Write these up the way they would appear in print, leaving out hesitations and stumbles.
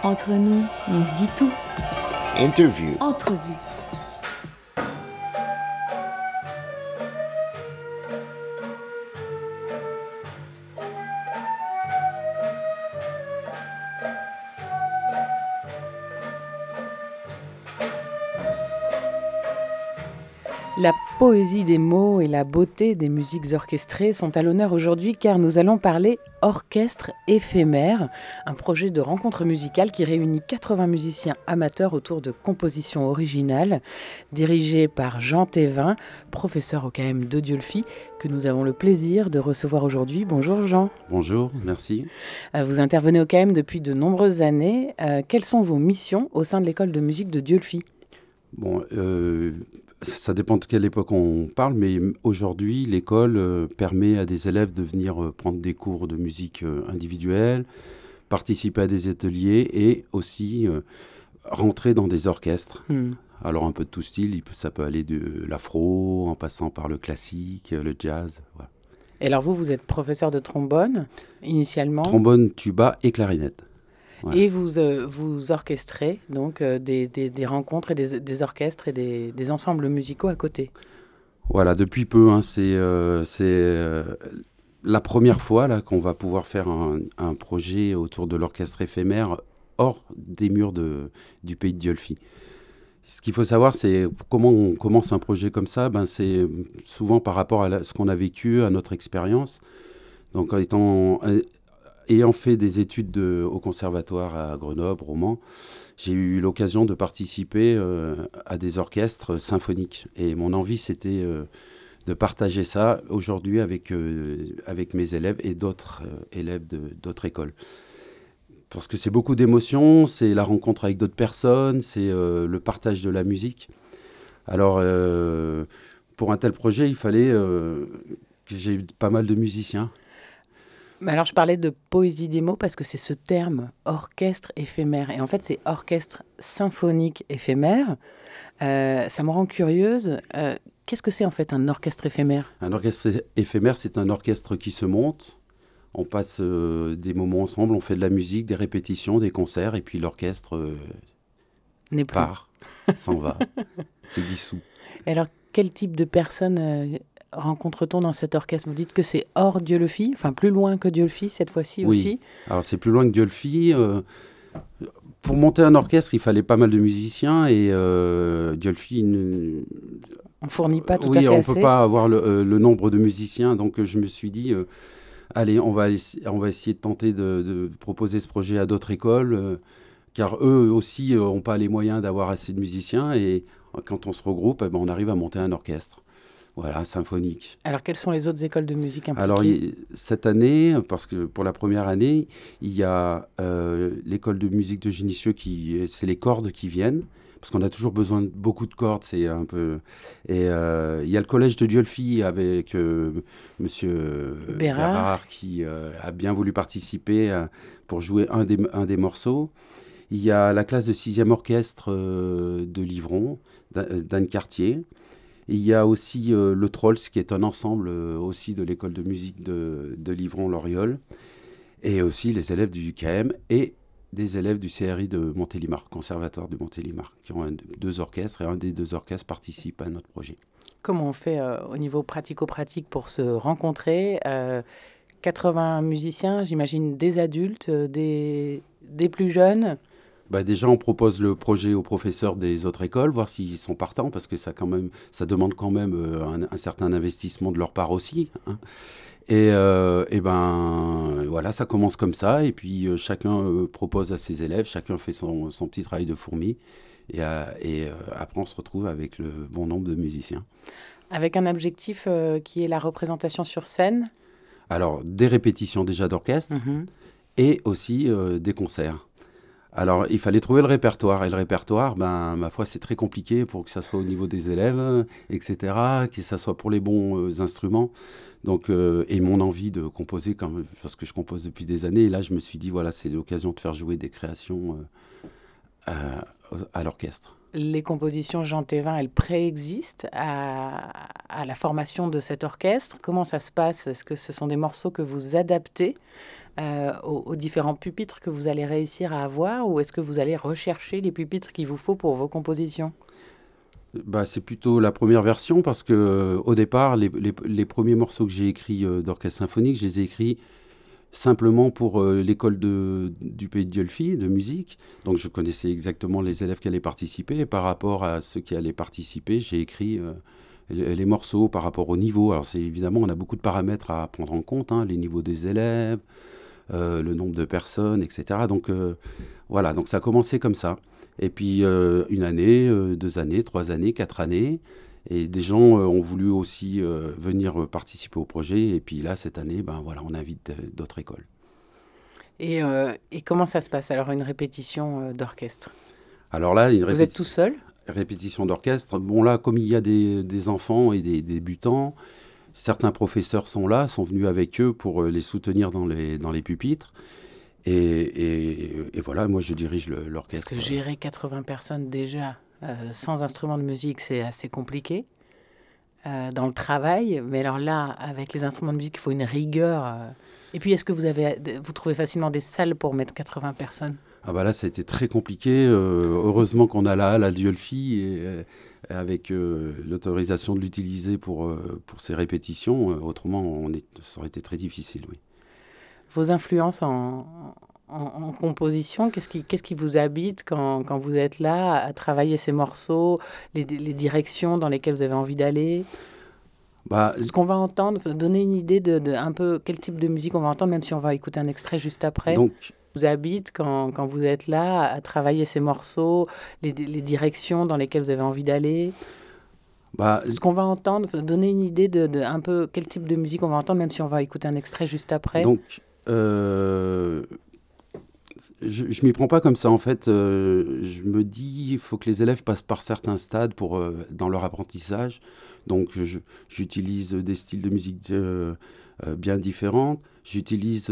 Entre nous, on se dit tout. Interview. Entrevue. La poésie des mots et la beauté des musiques orchestrées sont à l'honneur aujourd'hui car nous allons parler orchestre éphémère, un projet de rencontre musicale qui réunit 80 musiciens amateurs autour de compositions originales, dirigé par Jean Thévin, professeur au KM de Dieulefit, que nous avons le plaisir de recevoir aujourd'hui. Bonjour Jean. Bonjour, merci. Vous intervenez au KM depuis de nombreuses années. Quelles sont vos missions au sein de l'école de musique de Dieulefit ? Bon, ça dépend de quelle époque on parle, mais aujourd'hui, l'école permet à des élèves de venir prendre des cours de musique individuels, participer à des ateliers et aussi rentrer dans des orchestres. Alors un peu de tout style, ça peut aller de l'afro, en passant par le classique, le jazz. Voilà. Et alors vous êtes professeur de trombone, initialement. Trombone, tuba et clarinette. Voilà. Et vous orchestrez donc des rencontres et des orchestres et des ensembles musicaux à côté. Voilà, depuis peu, c'est la première fois là, qu'on va pouvoir faire un projet autour de l'orchestre éphémère hors des murs du pays de Dieulefit. Ce qu'il faut savoir, c'est comment on commence un projet comme ça. C'est souvent par rapport à ce qu'on a vécu, à notre expérience. Donc, ayant fait des études au conservatoire à Grenoble, au Mans, j'ai eu l'occasion de participer à des orchestres symphoniques. Et mon envie, c'était de partager ça aujourd'hui avec mes élèves et d'autres élèves d'autres écoles. Parce que c'est beaucoup d'émotions, c'est la rencontre avec d'autres personnes, c'est le partage de la musique. Alors, pour un tel projet, il fallait que j'ai eu pas mal de musiciens. Alors, je parlais de poésie des mots parce que c'est ce terme, orchestre éphémère. Et en fait, c'est orchestre symphonique éphémère. Ça me rend curieuse. Qu'est-ce que c'est en fait un orchestre éphémère ? Un orchestre éphémère, c'est un orchestre qui se monte. On passe des moments ensemble, on fait de la musique, des répétitions, des concerts, et puis l'orchestre part, s'en va, se dissout. Et alors, quel type de personnes rencontre-t-on dans cet orchestre ? Vous dites que c'est hors Dieulefit, enfin plus loin que Dieulefit cette fois-ci aussi. Oui, alors c'est plus loin que Dieulefit. Pour monter un orchestre, il fallait pas mal de musiciens et Dieulefit... On ne fournit pas tout à fait assez. Oui, on ne peut pas avoir le nombre de musiciens, donc je me suis dit... allez, on va essayer de tenter de proposer ce projet à d'autres écoles, car eux aussi n'ont pas les moyens d'avoir assez de musiciens. Et quand on se regroupe, on arrive à monter un orchestre. Voilà, symphonique. Alors, quelles sont les autres écoles de musique impliquées ? Alors, cette année, parce que pour la première année, il y a l'école de musique de Génissieux, c'est les cordes qui viennent. Parce qu'on a toujours besoin de beaucoup de cordes, c'est un peu... Et il y a le collège de Dieulefit avec monsieur Bérard qui a bien voulu participer pour jouer un des morceaux. Il y a la classe de 6e orchestre de Livron, d'Anne Cartier. Il y a aussi le Trolls, qui est un ensemble aussi de l'école de musique de Livron-Loriol. Et aussi les élèves du KM et des élèves du CRI de Montélimar, conservatoire de Montélimar, qui ont deux orchestres, et un des deux orchestres participe à notre projet. Comment on fait au niveau pratico-pratique pour se rencontrer 80 musiciens, j'imagine des adultes, des plus jeunes. Déjà, on propose le projet aux professeurs des autres écoles, voir s'ils sont partants, parce que ça demande quand même un certain investissement de leur part aussi, hein. Et voilà, ça commence comme ça, et puis chacun propose à ses élèves, chacun fait son petit travail de fourmi, et après on se retrouve avec le bon nombre de musiciens. Avec un objectif qui est la représentation sur scène ? Alors, des répétitions déjà d'orchestre, et aussi des concerts. Alors, il fallait trouver le répertoire. Et le répertoire, ma foi, c'est très compliqué pour que ça soit au niveau des élèves, etc., que ça soit pour les bons instruments. Donc, et mon envie de composer, parce que je compose depuis des années. Et là, je me suis dit, voilà, c'est l'occasion de faire jouer des créations à l'orchestre. les compositions Jean Thévin, elles préexistent à la formation de cet orchestre? Comment ça se passe? Est-ce que ce sont des morceaux que vous adaptez aux différents pupitres que vous allez réussir à avoir, ou est-ce que vous allez rechercher les pupitres qu'il vous faut pour vos compositions? Bah, c'est plutôt la première version parce que au départ, les premiers morceaux que j'ai écrits d'orchestre symphonique, je les ai écrits simplement pour l'école du Pays de Dieulfi de musique. Donc je connaissais exactement les élèves qui allaient participer. Et par rapport à ceux qui allaient participer, j'ai écrit les morceaux par rapport au niveau. Alors c'est évidemment, on a beaucoup de paramètres à prendre en compte, hein, les niveaux des élèves, le nombre de personnes, etc. Donc voilà, donc ça a commencé comme ça. Et puis une année, 2 années, 3 années, 4 années. Et des gens ont voulu aussi venir participer au projet. Et puis là, cette année, ben voilà, on invite d'autres écoles. Et comment ça se passe alors, une répétition d'orchestre? Alors là, Vous êtes tout seul? répétition d'orchestre. Bon là, comme il y a des enfants et des débutants, certains professeurs sont là, sont venus avec eux pour les soutenir dans les pupitres. Et voilà, moi je dirige Parce l'orchestre. que gérer 80 personnes déjà sans instrument de musique, c'est assez compliqué dans le travail. Mais alors là, avec les instruments de musique, il faut une rigueur. Et puis, est-ce que vous trouvez facilement des salles pour mettre 80 personnes? Ah bah là, ça a été très compliqué. Heureusement qu'on a la halle à Dieulfi avec l'autorisation de l'utiliser pour ces répétitions. Autrement, ça aurait été très difficile, oui. Vos influences en composition, qu'est-ce qui vous habite quand vous êtes là à travailler ces morceaux, les directions dans lesquelles vous avez envie d'aller? Bah, Ce qu'on va entendre, donner une idée de un peu quel type de musique on va entendre, même si on va écouter un extrait juste après. donc, Vous habite quand vous êtes là à travailler ces morceaux, les directions dans lesquelles vous avez envie d'aller? bah, Ce qu'on va entendre, donner une idée de un peu quel type de musique on va entendre, même si on va écouter un extrait juste après. donc, je m'y prends pas comme ça en fait. Je me dis, il faut que les élèves passent par certains stades dans leur apprentissage. Donc, j'utilise des styles de musique bien différents. J'utilise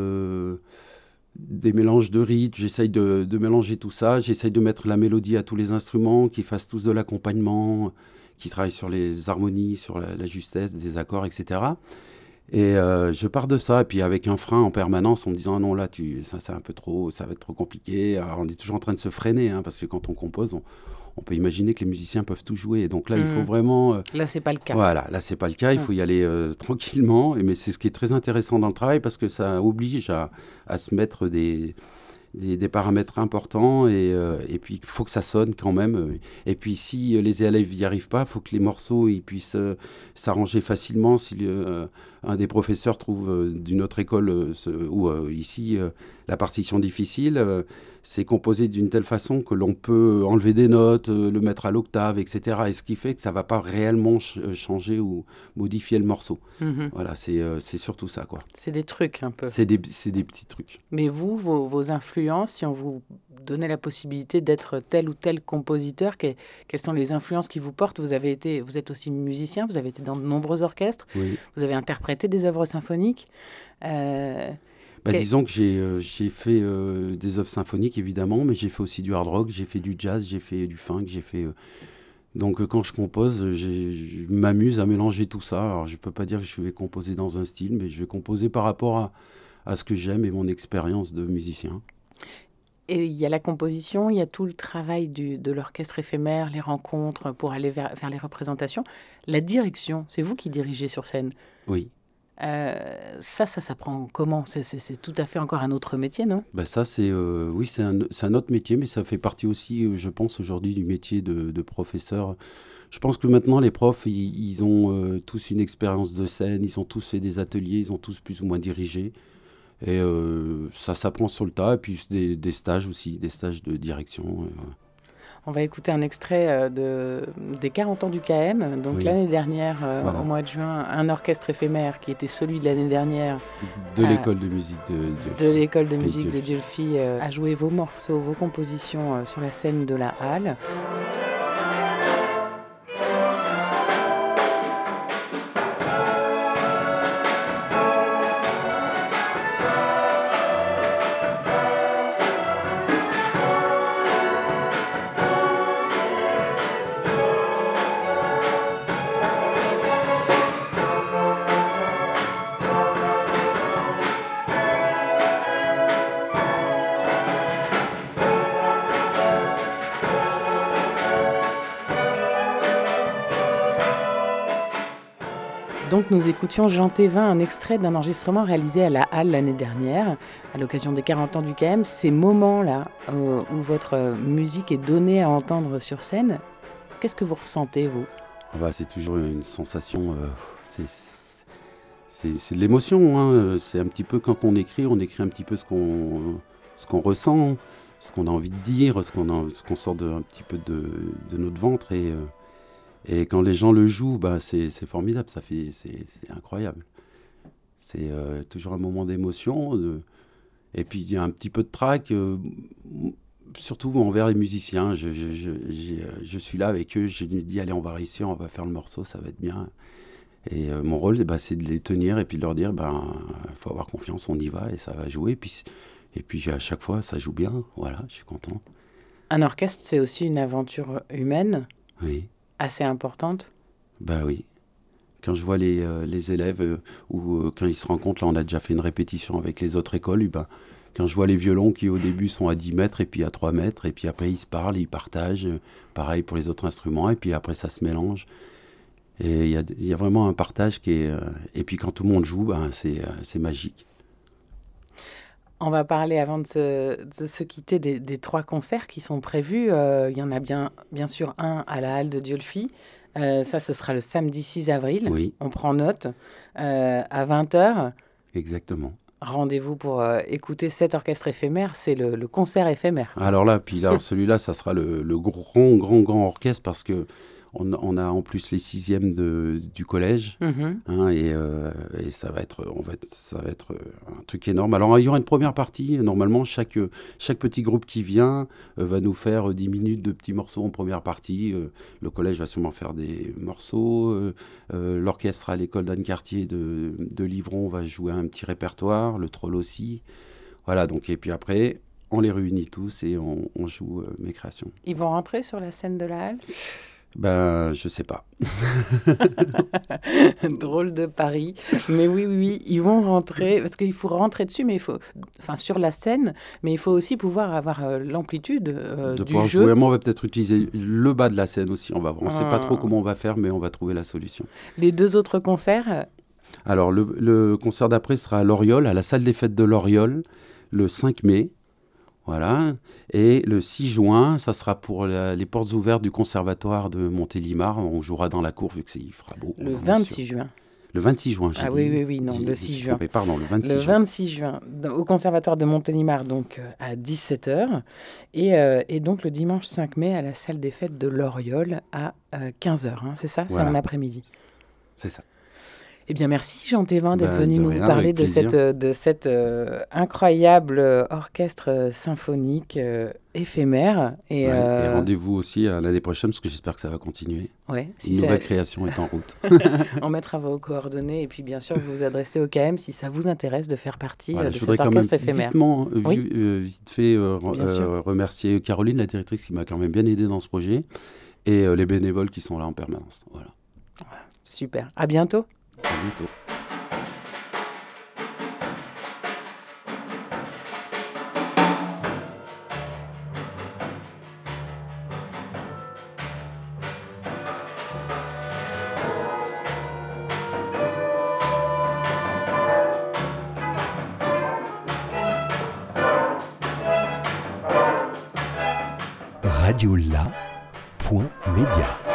des mélanges de rythmes. J'essaye de mélanger tout ça. J'essaye de mettre la mélodie à tous les instruments, qui fassent tous de l'accompagnement, qui travaillent sur les harmonies, sur la justesse des accords, etc. Et je pars de ça, et puis avec un frein en permanence, en me disant, ah non, là, ça c'est un peu trop, ça va être trop compliqué. Alors on est toujours en train de se freiner, hein, parce que quand on compose, on peut imaginer que les musiciens peuvent tout jouer. Et donc là, il faut vraiment... Là, c'est pas le cas. voilà, là, c'est pas le cas, il faut y aller tranquillement. Mais c'est ce qui est très intéressant dans le travail, parce que ça oblige à se mettre des paramètres importants, et puis il faut que ça sonne quand même. Et puis si les élèves n'y arrivent pas, il faut que les morceaux ils puissent s'arranger facilement. Si un des professeurs trouve d'une autre école ici la partition difficile, c'est composé d'une telle façon que l'on peut enlever des notes, le mettre à l'octave, etc. Et ce qui fait que ça ne va pas réellement changer ou modifier le morceau. Mhm. Voilà, c'est surtout ça, quoi. C'est des trucs un peu. C'est des petits trucs. Mais vous, vos influences, si on vous donnait la possibilité d'être tel ou tel compositeur, quelles sont les influences qui vous portent? Vous êtes aussi musicien, vous avez été dans de nombreux orchestres, Oui. vous avez interprété des œuvres symphoniques. Disons que j'ai fait des œuvres symphoniques, évidemment, mais j'ai fait aussi du hard rock, j'ai fait du jazz, j'ai fait du funk, j'ai fait... Donc quand je compose, je m'amuse à mélanger tout ça. Alors je ne peux pas dire que je vais composer dans un style, mais je vais composer par rapport à ce que j'aime et mon expérience de musicien. Et il y a la composition, il y a tout le travail de l'orchestre éphémère, les rencontres pour aller vers les représentations. La direction, c'est vous qui dirigez sur scène. Oui. Ça s'apprend comment? C'est tout à fait encore un autre métier, non? Ça, oui, c'est un autre métier, mais ça fait partie aussi, je pense, aujourd'hui du métier de professeur. Je pense que maintenant, les profs, ils ont tous une expérience de scène, ils ont tous fait des ateliers, ils ont tous plus ou moins dirigé. Et ça s'apprend sur le tas, et puis des stages aussi, des stages de direction. On va écouter un extrait des 40 ans du KM. Donc Oui. l'année dernière, Voilà. au mois de juin, un orchestre éphémère qui était celui de l'année dernière De l'école de musique de de l'école de Pays musique de Dieulfi. Dieulfi a joué vos morceaux, vos compositions sur la scène de la halle. donc nous écoutions Jean Thévin, un extrait d'un enregistrement réalisé à la Halle l'année dernière, à l'occasion des 40 ans du KM. Ces moments-là où votre musique est donnée à entendre sur scène, qu'est-ce que vous ressentez, vous ? C'est toujours une sensation, c'est de l'émotion, hein. C'est un petit peu quand on écrit un petit peu ce qu'on ressent, ce qu'on a envie de dire, ce qu'on sort un petit peu de notre ventre. Et quand les gens le jouent, c'est formidable, c'est incroyable. C'est toujours un moment d'émotion. Et puis il y a un petit peu de trac, surtout envers les musiciens. Je suis là avec eux, je me dis allez, on va réussir, on va faire le morceau, ça va être bien. Et mon rôle, c'est de les tenir et puis de leur dire faut avoir confiance, on y va et ça va jouer. Et puis à chaque fois, ça joue bien. Voilà, je suis content. Un orchestre, c'est aussi une aventure humaine. Oui. Assez importante. Oui. Quand je vois les élèves ou quand ils se rencontrent, là on a déjà fait une répétition avec les autres écoles, quand je vois les violons qui au début sont à 10 mètres et puis à 3 mètres, et puis après ils se parlent, ils partagent, pareil pour les autres instruments, et puis après ça se mélange. Et il y a vraiment un partage qui est... et puis quand tout le monde joue, c'est magique. On va parler avant de se quitter des 3 concerts qui sont prévus. Il y en a bien sûr un à la Halle de Dieulefit. Ça, ce sera le samedi 6 avril. Oui. On prend note. À 20h. Exactement. Rendez-vous pour écouter cet orchestre éphémère. C'est le concert éphémère. Alors là, celui-là, ça sera le grand orchestre parce que on a en plus les 6e du collège, et ça va être un truc énorme. Alors il y aura une première partie. Normalement, chaque petit groupe qui vient va nous faire 10 minutes de petits morceaux en première partie. Le collège va sûrement faire des morceaux. L'orchestre à l'école d'Anne Cartier de Livron va jouer un petit répertoire. Le Troll aussi. Voilà. Donc et puis après, on les réunit tous et on joue mes créations. Ils vont rentrer sur la scène de la Halle ? Je sais pas. Drôle de pari. Mais oui, ils vont rentrer, parce qu'il faut rentrer dessus, mais sur la scène, mais il faut aussi pouvoir avoir l'amplitude du jeu. Jouer. Moi, on va peut-être utiliser le bas de la scène aussi, on va voir. On ne sait pas trop comment on va faire, mais on va trouver la solution. Les 2 autres concerts ? Alors, le concert d'après sera à Loriol, à la salle des fêtes de Loriol, le 5 mai. Voilà. Et le 6 juin, ça sera pour les portes ouvertes du conservatoire de Montélimar. On jouera dans la cour vu qu'il fera beau. Le 26 juin. Le 26 juin, j'ai dit. Oui, non, le 6 juin. Pardon, le 26 juin. Le 26 juin, au conservatoire de Montélimar, donc à 17h. Et donc le dimanche 5 mai, à la salle des fêtes de Loriol, à 15h. C'est ça ? Voilà. C'est un après-midi. C'est ça. Eh bien, merci Jean Thévin d'être venu nous parler de cet incroyable orchestre symphonique éphémère. Et rendez-vous aussi à l'année prochaine, parce que j'espère que ça va continuer. Ouais, Une nouvelle création est en route. On mettra vos coordonnées et puis bien sûr, vous vous adressez au KM si ça vous intéresse de faire partie de cet orchestre éphémère. Vite fait remercier Caroline, la directrice, qui m'a quand même bien aidé dans ce projet, et les bénévoles qui sont là en permanence. Voilà. Super. À bientôt. À bientôt. radiola.media